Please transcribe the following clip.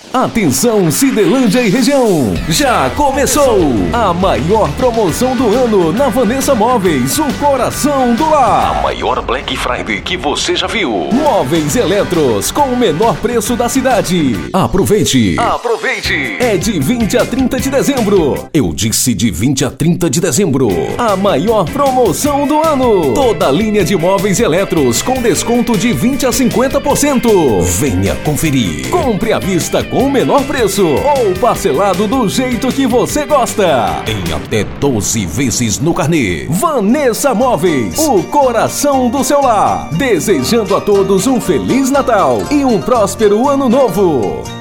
Atenção Cidelândia e região, já começou a maior promoção do ano na Vanessa Móveis, o coração do lar. A maior Black Friday que você já viu. Móveis Eletros com o menor preço da cidade. Aproveite! É de 20 a 30 de dezembro. Eu disse de 20 a 30 de dezembro. A maior promoção do ano. Toda linha de móveis Eletros com desconto de 20 a 50%. Venha conferir. Compre à vista com o menor preço ou parcelado do jeito que você gosta, em até 12 vezes no carnê. Vanessa Móveis, o coração do seu lar. Desejando a todos um Feliz Natal e um próspero Ano Novo.